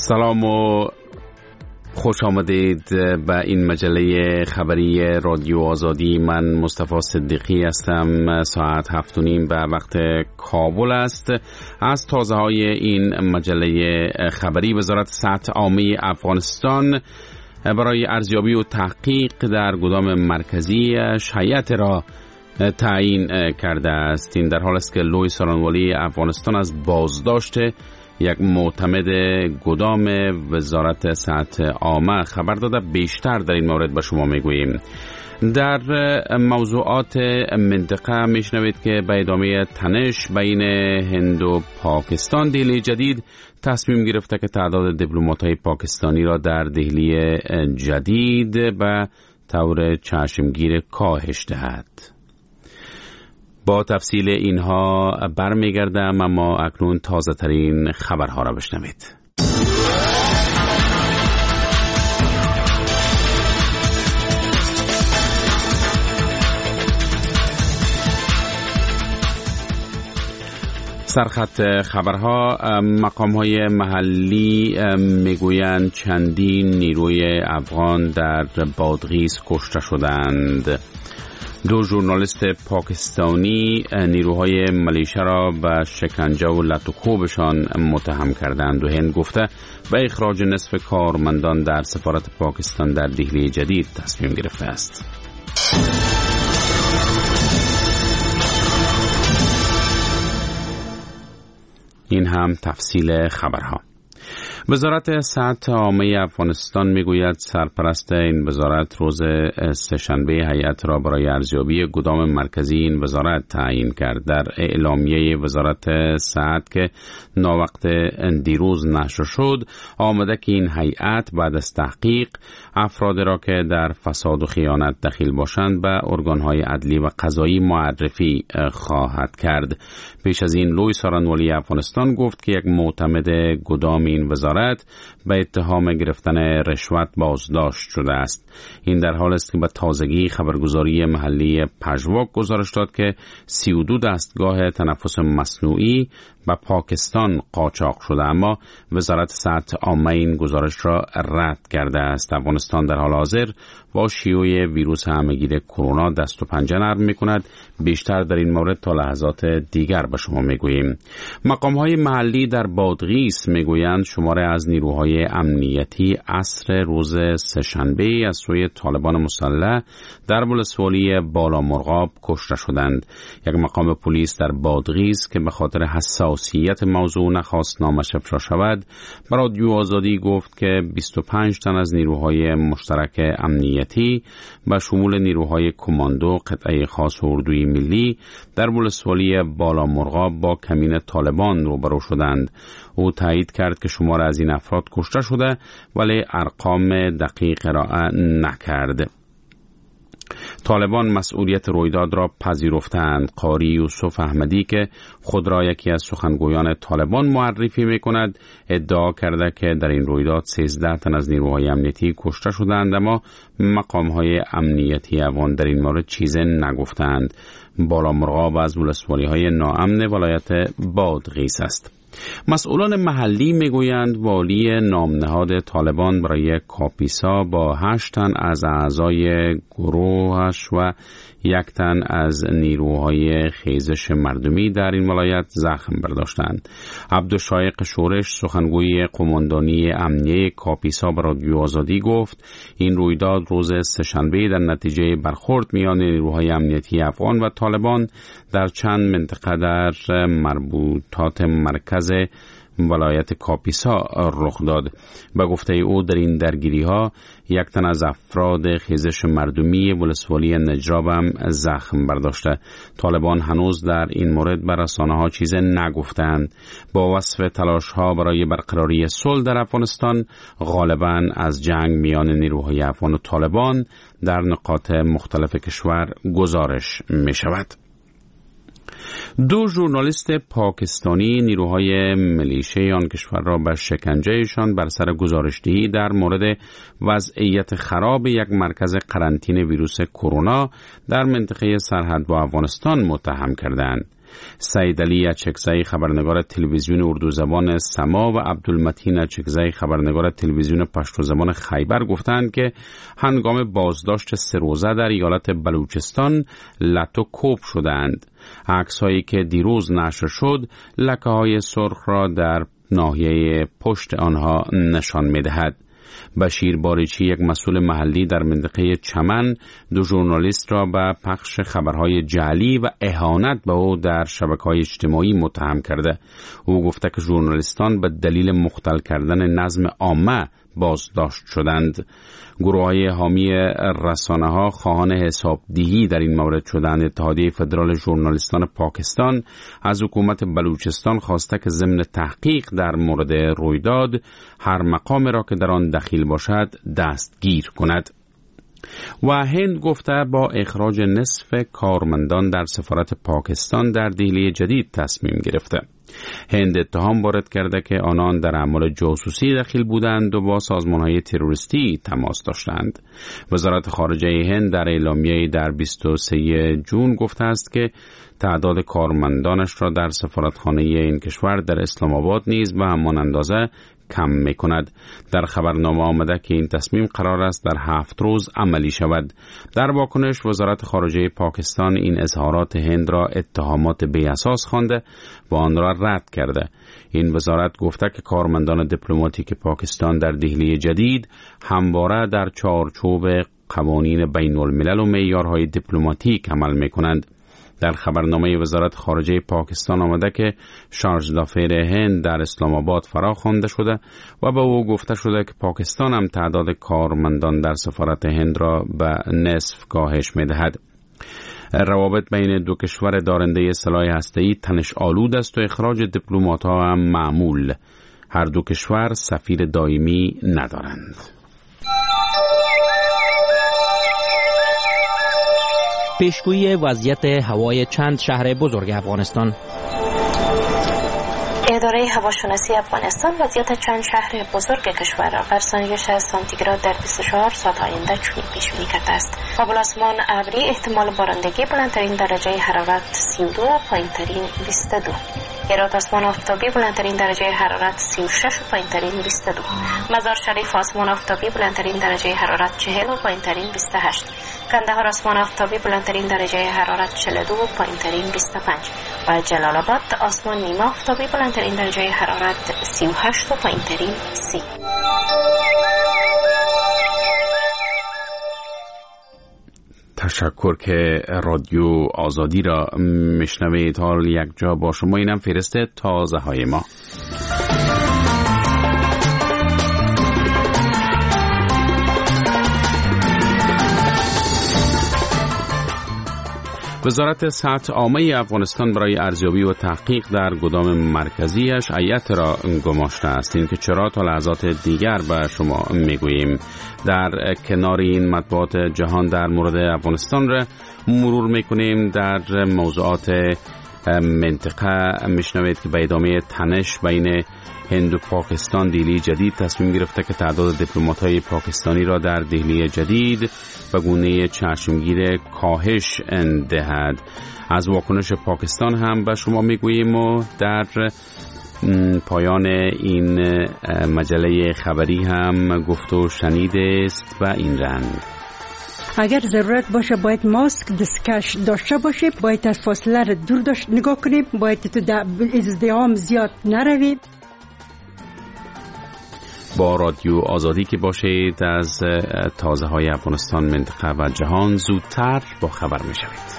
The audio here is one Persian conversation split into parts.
سلام و خوش آمدید به این مجله خبری رادیو آزادی. من مصطفی صدیقی هستم. ساعت 7:30 به وقت کابل است. از تازه های این مجله خبری، وزارت صحت عامه افغانستان برای ارزیابی و تحقیق در گدام مرکزی هیئت را تعیین کرده است. این در حال است که لوی سارانوالی افغانستان از بازداشت یک معتمد گدام وزارت صحت عامه خبر داده. بیشتر در این مورد به شما میگوییم. در موضوعات منطقه میشنوید که به ادامه تنش بین هند و پاکستان، دهلی جدید تصمیم گرفته که تعداد دیپلمات‌های پاکستانی را در دهلی جدید به طور چشمگیر کاهش دهد. با تفصیل اینها برمیگردم، اما اکنون تازه ترین خبرها را بشنوید. سرخط خبرها. مقام‌های محلی میگویند چندین نیروی افغان در بادغیس کشته شدند. 2 ژورنالیست پاکستانی نیروهای ملیشه را به شکنجه و لطوکوبشان متهم کردند و هند گفته به اخراج نصف کارمندان در سفارت پاکستان در دهلی جدید تصمیم گرفته است. این هم تفصیل خبرها. وزارت صحت عامه افغانستان میگوید سرپرست این وزارت روز سه‌شنبه هیئت را برای ارزیابی گدام مرکزی این وزارت تعیین کرد. در اعلامیه وزارت صحت که ناوقت دیروز نشر شد آمده که این هیئت بعد از تحقیق افراد را که در فساد و خیانت دخیل باشند به ارگان‌های عدلی و قضایی معرفی خواهد کرد. پیش از این لوی سارانوالی افغانستان گفت که یک معتمد گدام این وزارت به اتهام گرفتن رشوت بازداشت شده است. این در حال است که به تازگی خبرگزاری محلی پژواک گزارش داد که 32 دستگاه تنفس مصنوعی به پاکستان قاچاق شده، اما وزارت صحت عامه این گزارش را رد کرده است. افغانستان در حال حاضر با شیوع ویروس همه‌گیر کرونا دست و پنجه نرم می‌کند. بیشتر در این مورد تا لحظات دیگر به شما میگوییم. مقام‌های محلی در بادغیس میگویند شماره از نیروهای امنیتی عصر روز سه‌شنبه از سوی طالبان مسلح در ولسوالی بالامرغاب کشته شدند. یک مقام پلیس در بادغیس که به خاطر حساسیت موضوع نخواست نامش افشا شود به رادیو آزادی گفت که 25 تن از نیروهای مشترک امنیتی به شمول نیروهای کماندو قطعه خاص اردوی ملی در ولسوالی بالامرغاب با کمین طالبان روبرو شدند. او تایید کرد که شمار از این افراد کشته شده ولی ارقام دقیق ارائه نکرد. طالبان مسئولیت رویداد را پذیرفتند. قاری یوسف احمدی که خود را یکی از سخنگویان طالبان معرفی می‌کند ادعا کرده که در این رویداد 13 تن از نیروهای امنیتی کشته شدند، اما مقام‌های امنیتی افغان در این مورد چیزی نگفتند. بالامرغاب از ولسوالی‌های ناامن ولایت بادغیس است. مسئولان محلی میگویند والی نامنهاد طالبان برای کاپیسا با 8 تن از اعضای گروهش و 1 تن از نیروهای خیزش مردمی در این ولایت زخم برداشتند. عبدالشایق شورش سخنگوی قماندانی امنیه کاپیسا به رادیو آزادی گفت این رویداد روز سه‌شنبه در نتیجه برخورد میان نیروهای امنیتی افغان و طالبان در چند منطقه در مربوطات مرکز ولایت کاپیسا رخ داد. به گفته او در این درگیری ها 1 تن از افراد خیزش مردمی ولسوالی نجراب هم زخم برداشته. طالبان هنوز در این مورد به رسانه ها چیز نگفتند. با وصف تلاش ها برای برقراری صلح در افغانستان غالباً از جنگ میان نیروهای افغان و طالبان در نقاط مختلف کشور گزارش می شود. 2 ژورنالیست پاکستانی نیروهای ملیشه آن کشور را به شکنجهشان بر سر گزارشدهی در مورد وضعیت خراب یک مرکز قرنطینه ویروس کرونا در منطقه سرحد با افغانستان متهم کردند. سید علی اچکزئی خبرنگار تلویزیون اردو زبان سما و عبدالمتین اچکزئی خبرنگار تلویزیون پشتو زبان خیبر گفتند که هنگام بازداشت 3 روزه در ایالت بلوچستان لط و کوب شدند. عکس‌هایی که دیروز نشر شد لکه‌های سرخ را در ناحیه پشت آنها نشان می‌دهد. بشیر باریچی، یک مسئول محلی در منطقه چمن، 2 ژورنالیست را به پخش خبرهای جعلی و اهانت به او در شبکه‌های اجتماعی متهم کرده. او گفته که ژورنالیستان به دلیل مختل کردن نظم عامه بازداشت شدند. گروه‌های حامی رسانه‌ها خواهان حسابدهی در این مورد شدند. اتحادیه فدرال ژورنالیستان پاکستان از حکومت بلوچستان خواسته که ضمن تحقیق در مورد رویداد هر مقام را که در آن دخیل باشد دستگیر کند. و هند گفته با اخراج نصف کارمندان در سفارت پاکستان در دهلی جدید تصمیم گرفته. هند اتهام وارد کرده که آنان در اعمال جاسوسی دخیل بودند و با سازمان‌های تروریستی تماس داشتند. وزارت خارجه هند در اعلامیه‌ای در 23 جون گفته است که تعداد کارمندانش را در سفارتخانه این کشور در اسلام آباد نیز به همان اندازه کم می‌کند. در خبرنامه آمده که این تصمیم قرار است در 7 روز عملی شود. در واکنش وزارت خارجه پاکستان این اظهارات هند را اتهامات بی‌اساس خوانده و آن را رد کرده. این وزارت گفته که کارمندان دیپلماتیک پاکستان در دهلی جدید همواره در چارچوب قوانین بین الملل و معیارهای دیپلماتیک عمل می‌کنند. در خبرنامه وزارت خارجه پاکستان آمده که شارژ دافیر هند در اسلام آباد فرا خوانده شده و به او گفته شده که پاکستان هم تعداد کارمندان در سفارت هند را به نصف کاهش می‌دهد. روابط بین 2 کشور دارنده سلاح هسته‌ای تنش آلود است و اخراج دیپلمات‌ها هم معمول. هر 2 کشور سفیر دائمی ندارند. پیشگویی وضعیت هوای چند شهر بزرگ افغانستان. اداره هواشناسی افغانستان وضعیت چند شهر بزرگ کشور را بر سنجش سانتیگراد در 24 ساعت آینده چنین پیش بینی کرده است: کابل آسمان ابری، احتمال بارندگی، بلندترین درجه حرارت 32، پایینترین 22. هرات آسمان آفتابی، بلندترین درجه حرارت 36 و پایینترین 22. مزار شریف آسمان آفتابی، بلندترین درجه حرارت 40 و پایینترین 28. کندهار آسمان آفتابی، بلندترین درجه حرارت 42 و پایینترین 25. و جلال آباد آسمان نیمه آفتابی، بلندترین درجه حرارت 38 و پایینترین 30. تشکر که رادیو آزادی را میشنوید. حال یک جا با شما، اینم فهرست تازه های ما. وزارت صحت عامه افغانستان برای ارزیابی و تحقیق در گدام مرکزیش هیئت را گماشته است. این که چرا تا لحظات دیگر به شما میگوییم. در کنار این مطبوعات جهان در مورد افغانستان را مرور میکنیم. در موضوعات منطقه میشنوید که به ادامه تنش بین هند و پاکستان دهلی جدید تصمیم گرفته که تعداد دیپلمات‌های پاکستانی را در دهلی جدید به گونه چشمگیر کاهش دهد. از واکنش پاکستان هم به شما میگوییم و در پایان این مجله خبری هم گفت و شنیده است و این رنگ: اگر ضرورت باشه باید ماسک دستکش داشته باشیم، باید از فاصله را دور نگاه کنیم، باید تو ازدحام زیاد نرویم. با رادیو آزادی که باشید از تازه های افغانستان، منطقه و جهان زودتر با خبر می شوید.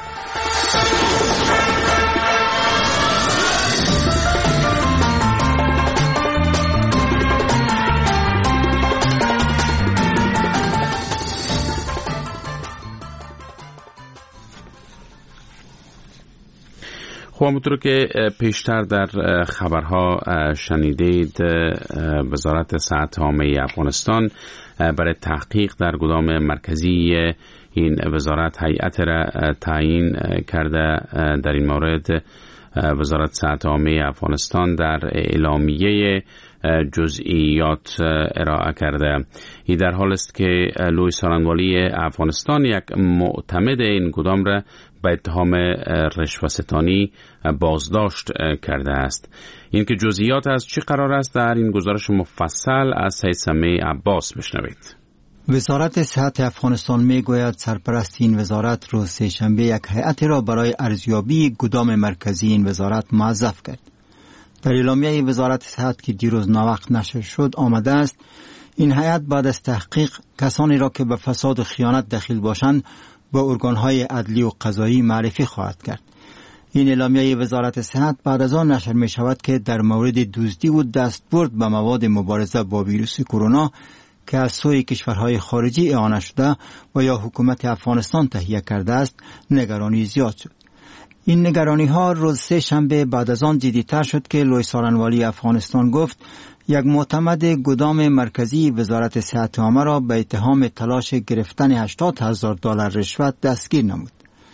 خب همونطور که پیشتر در خبرها شنیدید، وزارت صحت عامه افغانستان برای تحقیق در گدام مرکزی این وزارت هیئت را تعیین کرده. در این مورد وزارت صحت عامه افغانستان در اعلامیه جزئیات ارائه کرده. این در حال است که لوی سارنوالی افغانستان یک معتمد این گدام را به اتهام رشوه‌ستانی بازداشت کرده است. این که جزئیات از چی قرار است در این گزارش مفصل از سید سمیع عباس بشنوید. وزارت صحت افغانستان میگوید سرپرست این وزارت روز سه‌شنبه یک هیئت را برای ارزیابی گدام مرکزی این وزارت موظف کرد. در اعلامیه وزارت صحت که دیروز ناوقت نشر شد آمده است این هیئت بعد از تحقیق کسانی را که به فساد و خیانت دخیل باشند به ارگان‌های عدلی و قضایی معرفی خواهد کرد. این اعلامیه وزارت صحت بعد از آن نشر می شود که در مورد دزدی و دستبرد به مواد مبارزه با ویروس کرونا که از سوی کشورهای خارجی اعانه شده و یا حکومت افغانستان تهیه کرده است نگرانی زیاد شد. این نگرانی ها روز سه‌شنبه بعد از آن جدی‌تر شد که لوی سارنوالی افغانستان گفت یک معتمد گدام مرکزی وزارت صحت عامه را به اتهام تلاش گرفتن $80,000 رشوت دستگیر نمود.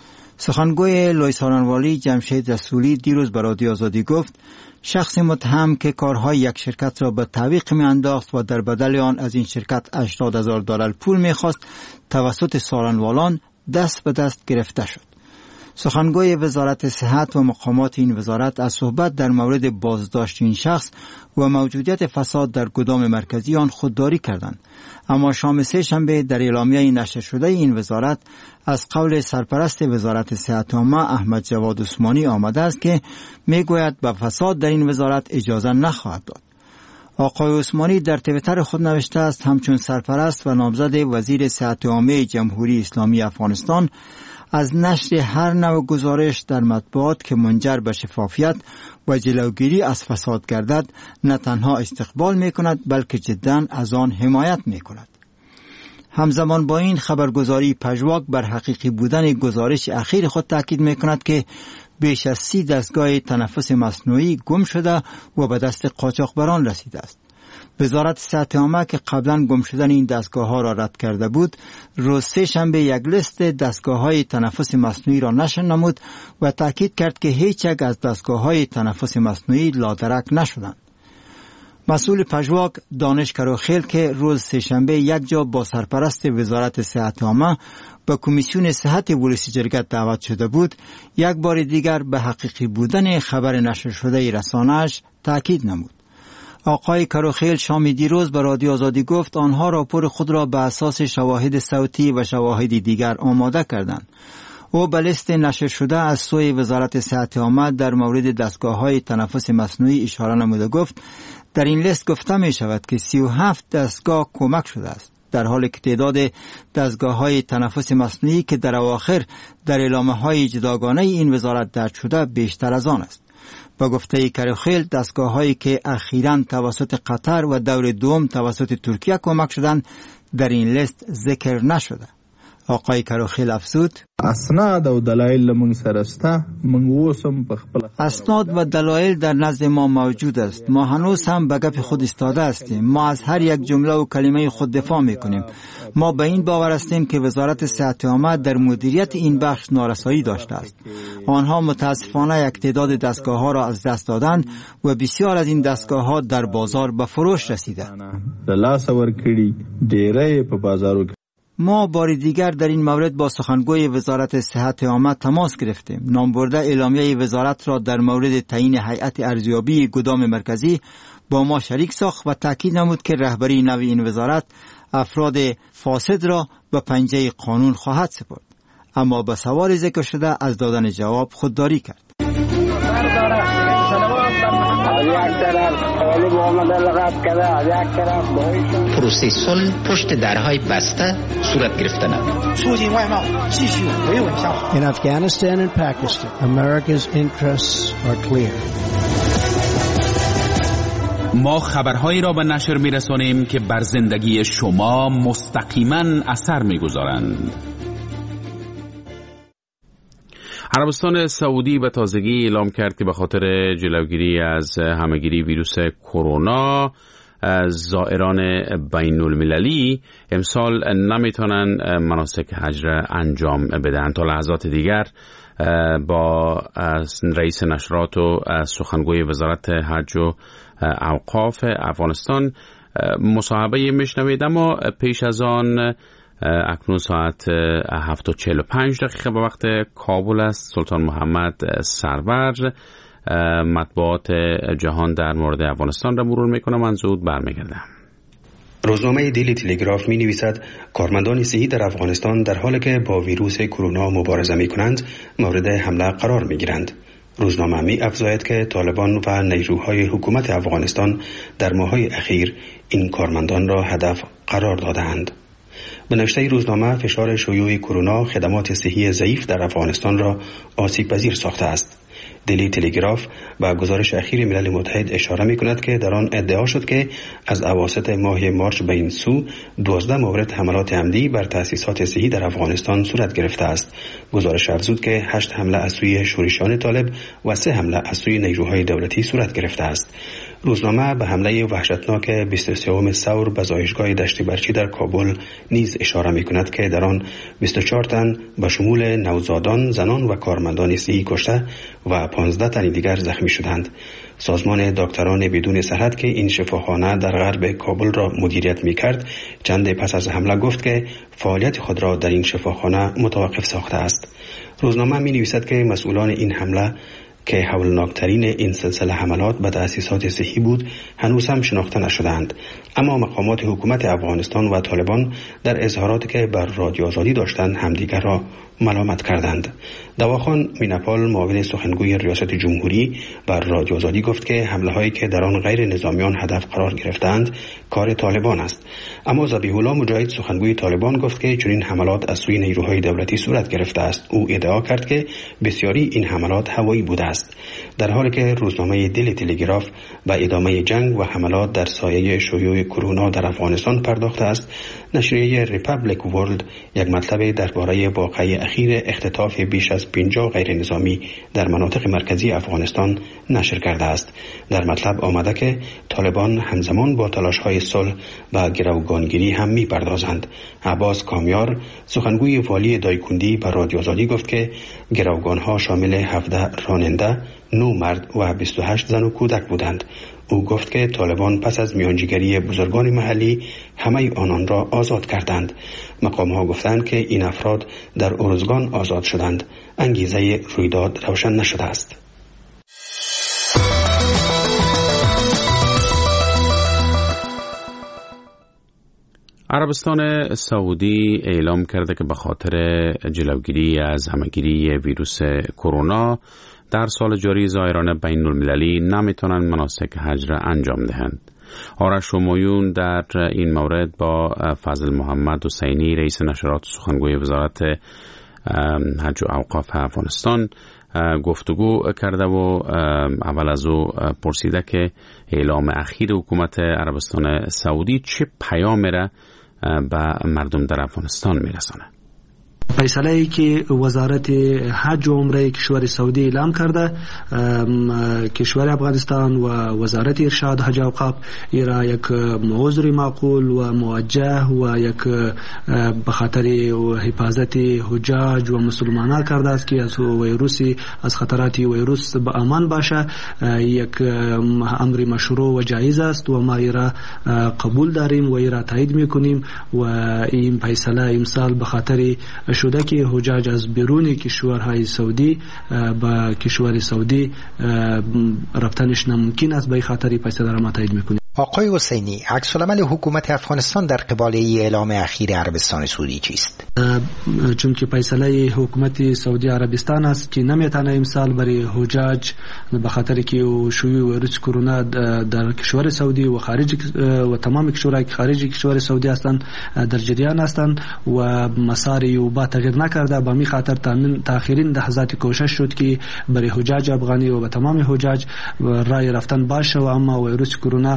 سخنگوی لوی سارنوالی جمشید رسولی دیروز به رادیو آزادی گفت شخص متهم که کارهای یک شرکت را به تعویق می انداخت و در بدل آن از این شرکت $80,000 پول می خواست توسط سارنوالان دست به دست گرفته شد. سخنگوی وزارت صحت و مقامات این وزارت از صحبت در مورد بازداشت این شخص و موجودیت فساد در گدام مرکزی آن خودداری کردند. اما شام سه‌شنبه در اعلامیه نشر شده این وزارت از قول سرپرست وزارت صحت عامه احمد جواد عثمانی آمده است که میگوید به فساد در این وزارت اجازه نخواهد داد. آقای عثمانی در توییتر خود نوشته است همچون سرپرست و نامزد وزیر صحت عامه جمهوری اسلامی افغانستان از نشر هر نوع گزارش در مطبوعات که منجر به شفافیت و جلوگیری از فساد گردد نه تنها استقبال می کند بلکه جداً از آن حمایت می کند. همزمان با این خبرگزاری پژواک بر حقیقی بودن گزارش اخیر خود تاکید می کند که بیش از 30 دستگاه تنفس مصنوعی گم شده و به دست قاچاقبران رسیده است. وزارت صحت عامه که قبلا گم شدن این دستگاه ها را رد کرده بود روز سه‌شنبه یک لیست دستگاه های تنفس مصنوعی را نشر نمود و تاکید کرد که هیچ یک از دستگاه های تنفس مصنوعی لادرک نشدند. مسئول پژواک دانش کروخیل که روز سه‌شنبه یک جا با سرپرست وزارت صحت عامه به کمیسیون صحت ولسی جرگه دعوت شده بود یک بار دیگر به حقیقی بودن خبر نشر شده رسانه‌اش تاکید نمود. آقای کروخیل شام دیروز به رادیو آزادی گفت آنها راپور خود را به اساس شواهد صوتی و شواهد دیگر آماده کردند. او به لیست نشر شده از سوی وزارت صحت عامه در مورد دستگاه‌های تنفس مصنوعی اشاره نموده گفت در این لیست گفته می شود که 37 دستگاه کمک شده است، در حالی که تعداد دستگاه‌های تنفس مصنوعی که در اواخر در اعلامیه‌های جداگانه این وزارت درج شده بیشتر از آن است. با گفته کروخیل دستگاه‌هایی که اخیراً توسط قطر و دور دوم توسط ترکیه کمک شدند در این لیست ذکر نشده. آقای کروخیل افزود اسناد و دلایل من سرسته من وسم په خپل اسناد و دلایل در نزد ما موجود است. ما هنوز هم به گپ خود ایستاده هستیم. ما از هر یک جمله و کلمه خود دفاع میکنیم. ما به این باور هستیم که وزارت صحت عامه در مدیریت این بخش نارسایی داشته است. آنها متاسفانه یک تعداد دستگاه ها را از دست دادند و بسیار از این دستگاه ها در بازار به فروش رسیده. لاس ورکړي ډېرې په بازارو. ما بار دیگر در این مورد با سخنگوی وزارت صحت عامه تماس گرفتیم. نامبرده اعلامیه وزارت را در مورد تعیین هیئت ارزیابی گدام مرکزی با ما شریک ساخت و تاکید نمود که رهبری نو این وزارت افراد فاسد را به پنجه قانون خواهد سپرد. اما به سوال ذکر شده از دادن جواب خودداری کرد. پروسه صلح پشت درهای بسته صورت گرفتند. In Afghanistan and Pakistan, America's interests are clear. ما خبرهایی را به نشر می‌رسانیم که بر زندگی شما مستقیما اثر می‌گذارند. عربستان سعودی به تازگی اعلام کرد که به خاطر جلوگیری از همهگیری ویروس کرونا زائران بین المللی امسال نمیتونن مناسک حج را انجام بدن. تا لحظات دیگر با رئیس نشرات و سخنگوی وزارت حج و اوقاف افغانستان مصاحبه میشنوید. اما پیش از آن اکنون ساعت 7:45 به وقت کابل است. سلطان محمد سرور مطبوعات جهان در مورد افغانستان را مرور میکنم. من زود برمیگردم. روزنامه دیلی تلگراف می نویسد کارمندان صحی در افغانستان در حالی که با ویروس کرونا مبارزه می کنند مورد حمله قرار می گیرند. روزنامه می افزاید که طالبان و نیروهای حکومت افغانستان در ماه‌های اخیر این کارمندان را هدف قرار دادند. به نوشته روزنامه فشار شیوع کرونا خدمات صحی ضعیف در افغانستان را آسیب پذیر ساخته است. دیلی تلگراف با گزارش اخیر ملل متحد اشاره می کند که در آن ادعا شد که از اواسط ماه مارچ به این سو 12 مورد حملات عمدی بر تأسیسات صحی در افغانستان صورت گرفته است. گزارش افزود که 8 حمله از سوی شورشیان طالب و 3 حمله از سوی نیروهای دولتی صورت گرفته است. روزنامه به حمله وحشتناک 23 ثور به زایشگاه دشت برچی در کابل نیز اشاره می کند که در آن 24 تن به شمول نوزادان، زنان و کارمندان صحی کشته و 15 تن دیگر زخمی شدند. سازمان دکتران بدون سرحد که این شفاخانه در غرب کابل را مدیریت می کرد چند پس از حمله گفت که فعالیت خود را در این شفاخانه متوقف ساخته است. روزنامه می نویسد که مسئولان این حمله که هولناکترین این سلسله حملات به تأسیسات صحی بود هنوز هم شناخته نشدند. اما مقامات حکومت افغانستان و طالبان در اظهاراتی که بر رادیو آزادی داشتند همدیگر را ملامت کردند. دواخان میناپال معاون سخنگوی ریاست جمهوری بر رادیو آزادی گفت که حمله هایی که در آن غیر نظامیان هدف قرار گرفتند کار طالبان است. اما ذبیح الله مجاهد سخنگوی طالبان گفت که چنین حملات از سوی نیروهای دولتی صورت گرفته است. او ادعا کرد که بسیاری این حملات هوایی بوده است. در حالی که روزنامه دیلی تلگراف به ادامه جنگ و حملات در سایه شیوع کرونا در افغانستان پرداخته است، نشریه ریپابلیک ورلد یک مطلب درباره واقعه اخیر اختطاف بیش از 50 غیر نظامی در مناطق مرکزی افغانستان نشر کرده است. در مطلب آمده که طالبان همزمان با تلاش‌های صلح و گروگانگیری هم می‌پردازند. عباس کامیار سخنگوی والی دایکندی به رادیو آزادی گفت که گروگان‌ها شامل 17 راننده، 9 مرد و 28 زن و کودک بودند. او گفت که طالبان پس از میانجیگری بزرگان محلی همه آنان را آزاد کردند. مقام‌ها گفتند که این افراد در ارزگان آزاد شدند. انگیزه رویداد روشن نشده است. عربستان سعودی اعلام کرده که به خاطر جلوگیری از همه‌گیری ویروس کرونا در سال جاری زائران بین المللی نمیتونن مناسک حج را انجام دهند. آرش همایون در این مورد با فضل محمد حسینی رئیس نشرات سخنگوی وزارت حج و اوقاف افغانستان گفتگو کرده و اول از او پرسیده که اعلام اخیر حکومت عربستان سعودی چه پیامی را به مردم در افغانستان میرسانه. فیصله‌ای که وزارت حج و عمره کشور سعودی اعلام کرده، کشور افغانستان و وزارت ارشاد حج و اوقاف را یک عذر معقول و موجه و یک به خاطر حفاظت حجاج و مسلمانان کرده است که از ویروسی از خطرات ویروس به امان باشه. یک امر مشروع و جایز است و ما را قبول داریم و را تایید میکنیم و این فیصله امسال به خاطر شده که حجاج از بیرون کشورهای سعودی به کشور سعودی رفتنش ناممکن است. به خاطر فیصله را ما تایید میکنیم. آقای حسینی، عکس‌العمل حکومت افغانستان در قبال اعلام اخیر عربستان سعودی چیست؟ چون که فیصله حکومت سعودی عربستان است که نمیتونه امسال برای حجاج به خاطر که شیوع ویروس کرونا در کشور سعودی و خارج و تمام کشورهای خارج کشور سعودی هستند در جریان هستند و مسار وبا تغییر نکرده. به می خاطر تاخیرین لحظات کوشش شد که برای حجاج افغانی و به تمام حجاج راه رفتن باشه و اما ویروس کرونا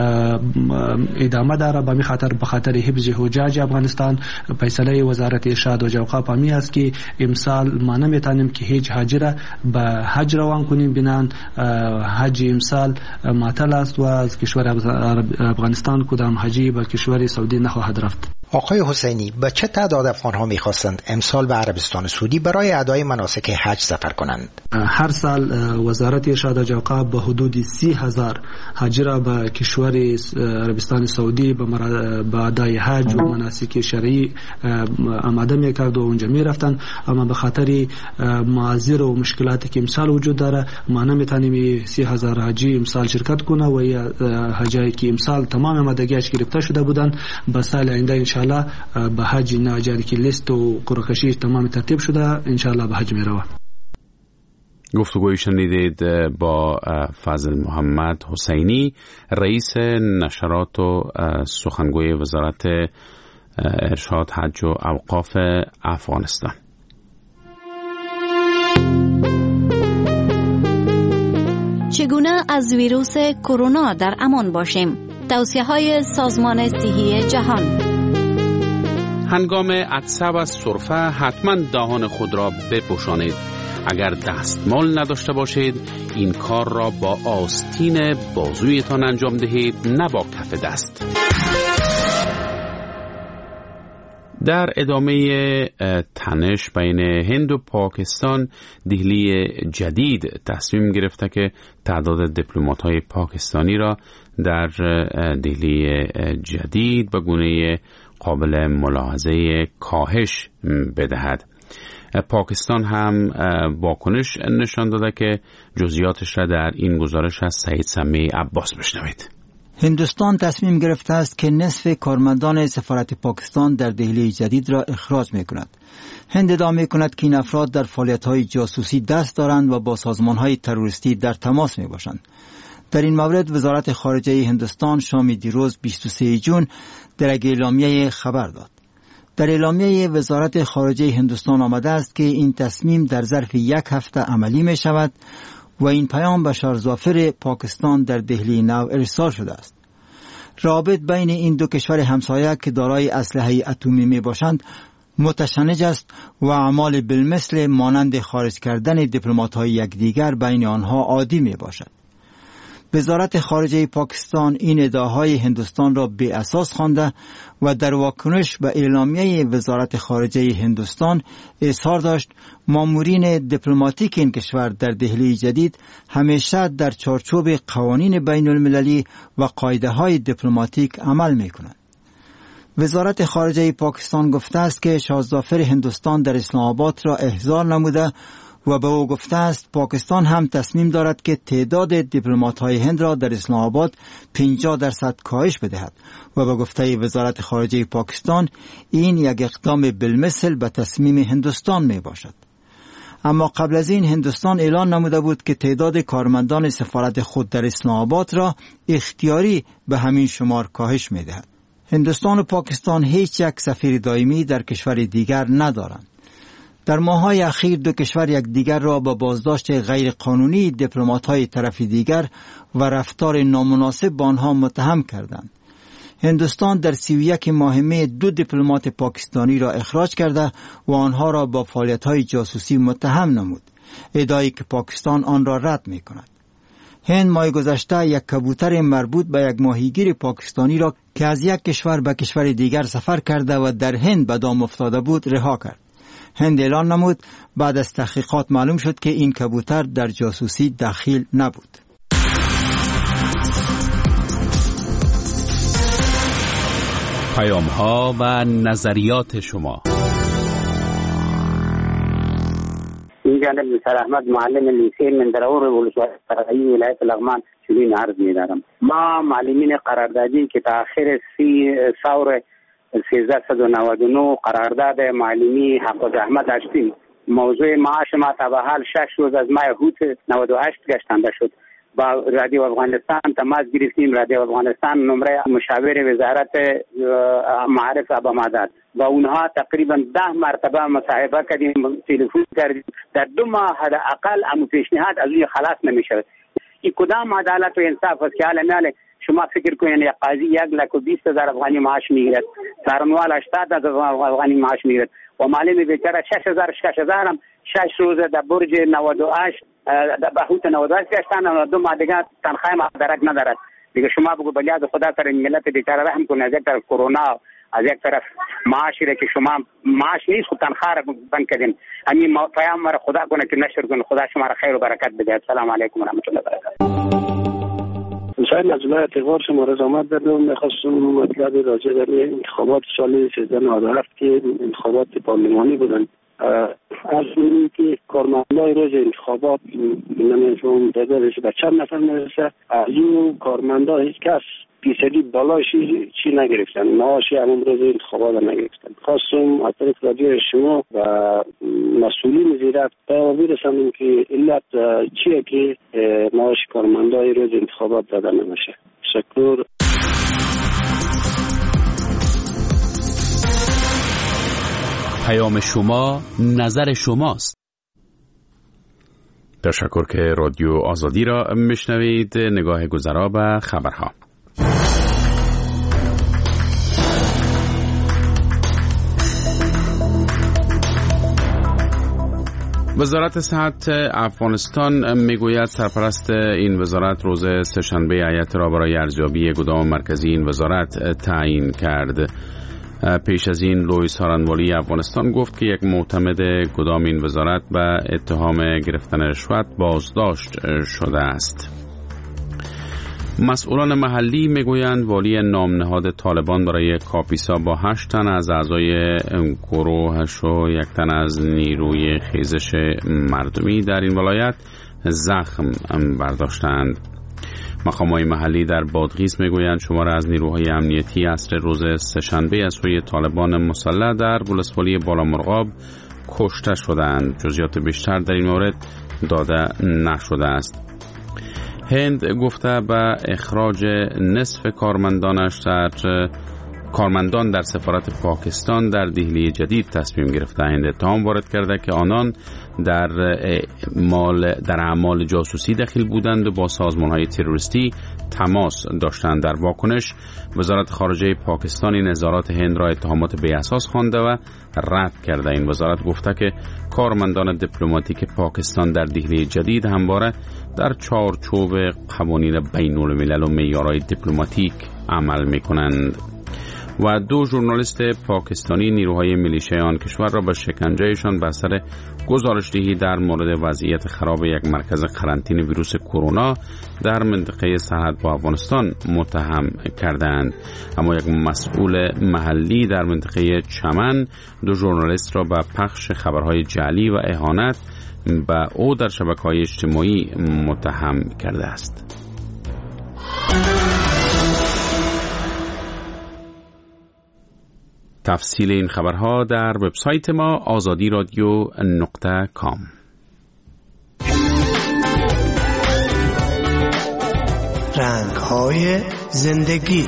ادامه داره. به خاطر حفظ حجاج افغانستان فیصله وزارت ارشاد و اوقاف همی است که امسال ما نمیتونیم که هیچ حاجی را به حج روان کنیم. بنان حج امسال معطل است و از کشور افغانستان کدام حاجی به کشور سعودی نخواهد رفت. آقای حسینی، به چه تعداد افغان‌ها می‌خواستند امسال به عربستان سعودی برای ادای مناسک حج سفر کنند؟ هر سال وزارت ارشاد حج و اوقاف به حدود 30,000 حاجی را به کشور عربستان سعودی به ادای حج و مناسک شرعی آماده می‌کرد و اونجا می‌رفتند، اما به خاطر معاذیر و مشکلاتی که امسال وجود داره ما نمی‌تونیم 30,000 حاجی امسال شرکت کنه و یا حاجی که امسال تمام آمادگیش گرفته شده بودن به سال آینده انشالله به حج ناجاری که لیست و قرعه‌کشی تمام ترتیب شده انشالله به حج میروه. گفتگوی شنیدید با فضل محمد حسینی، رئیس نشرات و سخنگوی وزارت ارشاد حج و اوقاف افغانستان. چگونه از ویروس کرونا در امان باشیم؟ توصیه‌های سازمان صحی جهان. هنگام عطسه و سرفه حتما دهان خود را بپوشانید. اگر دستمال نداشته باشید این کار را با آستین بازویتان انجام دهید، نه با کف دست. در ادامه تنش بین هند و پاکستان، دهلی جدید تصمیم گرفته که تعداد دیپلمات‌های پاکستانی را در دهلی جدید به گونه قابل ملاحظه کاهش بدهد. پاکستان هم واکنش نشان داده که جزئیاتش را در این گزارش از سعید سمی عباس بشنوید. هندوستان تصمیم گرفته است که نصف کارمندان سفارت پاکستان در دهلی جدید را اخراج می‌کند. هند ادعا می‌کند که این افراد در فعالیت‌های جاسوسی دست دارند و با سازمان‌های تروریستی در تماس می‌باشند. در این مورد وزارت خارجه هندوستان شام دیروز 23 جون در یک اعلامیه خبر داد. در اعلامیه وزارت خارجه هندوستان آمده است که این تصمیم در ظرف یک هفته عملی می شود و این پیام به شهرظافر پاکستان در دهلی نو ارسال شده است. رابط بین این دو کشور همسایه که دارای اسلحه اتمی می باشند متشنج است و اعمال بالمثل مانند خارج کردن دیپلمات‌های یکدیگر بین آنها عادی می باشد. وزارت خارجه پاکستان این ادعاهای هندوستان را بی اساس خوانده و در واکنش به اعلامیه وزارت خارجه هندوستان اظهار داشت مامورین دیپلماتیک این کشور در دهلی جدید همیشه در چارچوب قوانین بین المللی و قاعده های دیپلماتیک عمل می کنند. وزارت خارجه پاکستان گفته است که شاهزاده‌فر هندوستان در اسلام آباد را احضار نموده و به او گفته است پاکستان هم تصمیم دارد که تعداد دیپلمات‌های هند را در اسلام آباد 50% کاهش بدهد و به گفته وزارت خارجه پاکستان این یک اقدام بالمثل به تصمیم هندوستان می باشد. اما قبل از این هندوستان اعلان نموده بود که تعداد کارمندان سفارت خود در اسلام آباد را اختیاری به همین شمار کاهش می دهد. هندوستان و پاکستان هیچ یک سفیر دائمی در کشور دیگر ندارند. در ماه‌های اخیر دو کشور یک دیگر را با بازداشت غیر قانونی دیپلمات‌های طرف دیگر و رفتار نامناسب با آنها متهم کردند. هندوستان در 31 ماه می 2 دیپلمات پاکستانی را اخراج کرده و آنها را با فعالیت‌های جاسوسی متهم نمود، ادعایی که پاکستان آن را رد می‌کند. هند ماه گذشته یک کبوتر مربوط به یک ماهیگیر پاکستانی را که از یک کشور به کشور دیگر سفر کرده و در هند به دام افتاده بود رها کرد. هند اعلان نمود بعد از تحقیقات معلوم شد که این کبوتر در جاسوسی دخیل نبود. پیام‌ها و نظریات شما. این جانب نثار احمد معلم لیسه مندرور ولایت ولایت لغمان چنین عرض می‌دارم. ما معلمین قراردادی که تا آخر 1399 قرارداد معلمی حق و زحمت داشتیم. موضوع معاش ما تا به حال 6 روز از ماه هوت 98 گشتنده شد. با رادیو افغانستان تماس گرفتیم. رادیو افغانستان نمره مشاور وزارت معارف ابا مادات و اونها تقریبا 10 مرتبه مصاحبه کردیم، تلفن کردیم. در 2 ماه حداقل ام پیشنهاد از این خلاص نمیشه. این کدام عدالت و انصاف است که حالا شما فکر کنید یک قاضی 1,20,000 افغانی معاش میگیرد، سرنوال 80,000 افغانی معاش میگیرد و معلم بیچاره 6,000 هم 6 روز در برج 98 در بهوت 98 گشتن و 2 ماه دیگه تنخواه مدرک ندارد. دیگه شما بگو بلیاد خدا سر این ملت بیچاره رحم کنید. از کرونا از یک طرف معاشی را که شما معاش نیست خود تنخواه را بند کردین، همین پیام مرا خدا کنه که نشر کنه. خدا شما را خیر و برکت بده. السلام علیکم و رحمت الله و برکاته. حسین از جلوی اعتبار شما رضامت دادم. میخواستم مطلب راجع در انتخابات سال 1397 که انتخابات پارلمانی بودن از اینی که کارمندای روز انتخابات نمیشون دادرش به چند نفر میرسه، از این کارمندا هیچ کس فیصدی بالایش چی نگرفتن، معاشی همون روز انتخابات نگرفتن. خواستم از طریق رادیو شما و مسئولین زیرت پیامی رساندم که علت چیه که معاش کارمندای روز انتخابات داده نمیشه. تشکر. پیام شما نظر شماست. تشکر که رادیو آزادی را میشنوید. نگاه گذرا به خبرها. وزارت صحت افغانستان میگوید سرپرست این وزارت روز سه‌شنبه هیئت را برای ارزیابی گدام مرکزی این وزارت تعیین کرد. پیش از این لوئیس هارانوالی افغانستان گفت که یک معتمد گدام این وزارت به اتهام گرفتن رشوت بازداشت شده است. مسئولان محلی میگویند والی نام نهاد طالبان برای کاپیسا با 8 تن از اعضای گروهش و 1 تن از نیروی خیزش مردمی در این ولایت زخم برداشتند. مقامات محلی در بادغیس میگویند شمار از نیروهای امنیتی عصر روز سه‌شنبه از سوی طالبان مسلح در ولسوالی بالامرغاب کشته شدند. جزئیات بیشتر در این مورد داده نشده است. هند گفته به اخراج نصف کارمندان در سفارت پاکستان در دهلی جدید تصمیم گرفته. هند اتهام وارد کرده که آنان در اعمال جاسوسی دخیل بودند و با سازمان‌های تروریستی تماس داشتند. در واکنش وزارت خارجه پاکستان این اظهارات هند را اتهامات بی اساس خوانده و رد کرده. این وزارت گفته که کارمندان دیپلماتیک پاکستان در دهلی جدید همواره در چارچوب قوانین بین الملل و معیارهای دیپلماتیک عمل می‌کنند. و 2 ژورنالیست پاکستانی نیروهای میلیشیای آن کشور را به شکنجهشان بر سر گزارش‌دهی در مورد وضعیت خراب یک مرکز قرنطینه ویروس کرونا در منطقه سرحد با افغانستان متهم کردند. اما یک مسئول محلی در منطقه چمن 2 ژورنالیست را به پخش خبرهای جعلی و اهانت به او در شبکه‌های اجتماعی متهم کرده است. تفصیل این خبرها در وبسایت ما azadiradio.com. رنگ‌های زندگی.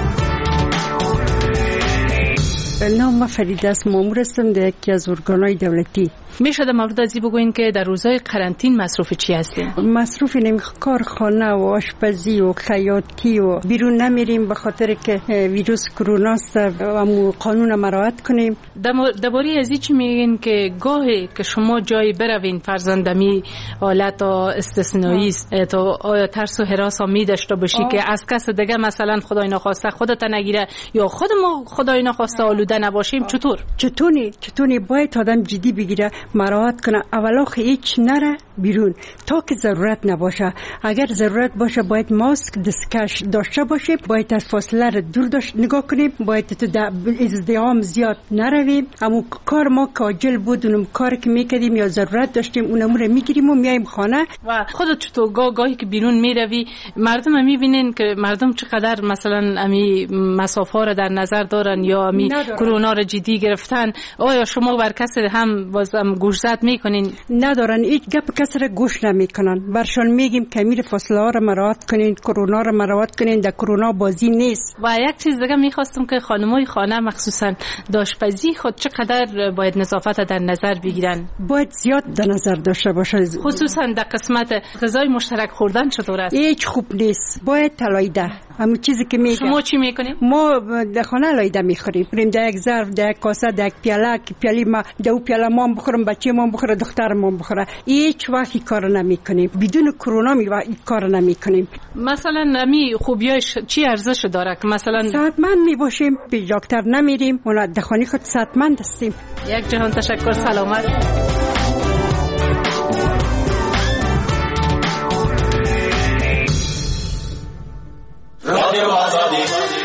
نام فریده است، مامور هستم در یکی از ارگان‌های دولتی. میشه در مورد ازی بگوین که در روزهای قرنطین مصروف چی هستین؟ مصروف کارخانه و آشپزی و خیاطی و بیرون نمیریم به خاطر که ویروس کرونا است و قانون مراعات کنیم. درباره ازی چی میگین که گاهی که شما جایی بروین فرزندمی حالت استثنایی است تو آیا ترس و هراس می داشته باشی که از کس دیگه مثلا خدای نخواسته خودت نگیره یا خود ما خدای نخواسته آلوده نباشیم؟ چطوری باید آدم جدی بگیره، مراعات کنه، اولا هیچ نره بیرون تا که ضرورت نباشه. اگر ضرورت باشه باید ماسک دستکش داشته باشه، باید از فاصله رو دور نگاه کنیم، باید تو ازدحام زیاد نرویم. اما کار ما کاجل بود، اونم کار که میکردیم یا ضرورت داشتیم اونم رو میگیریم و میایم خانه. و خودت چطور گاهی که بیرون میروی مردم هم میبینین که مردم چقدر مثلا امی مسافه رو در نظر دارن یا امی کرونا رو جدی گرفتن؟ آیا شما بر کسی هم گوش زد میکنین؟ ندارن، هیچ گپ کسی رو گوش نمیکنن. برشان میگیم که امیر فاصله ها رو مراعات کنین، کرونا رو مراعات کنین، در کرونا بازی نیست. و یک چیز دیگه میخواستم که خانمای خانه مخصوصا داشپزی خود چقدر باید نظافت در نظر بگیرن؟ باید زیاد در نظر داشته باشه، خصوصا در قسمت غذای مشترک خوردن. چطور است؟ هیچ خوب نیست، باید تلایده همون چیزی که میگم. شما چی میکنید؟ ما در خانه لایده میخوریم. بریم در یک ظرف، در یک کاسه، در یک پیاله، که پیاله ما دو پیاله ما بخورم، بچه ما بخوره، دختر ما بخوره. هیچ وقت کار نمیکنیم. بدون کرونا کار نمیکنیم. مثلا می خوبیاش چی ارزش داره که مثلا صحتمند میباشیم، به دکتر نمیریم، اونا در خانه خود صحتمند هستیم. یک جهان تشکر، سلامت. رادیو آزادی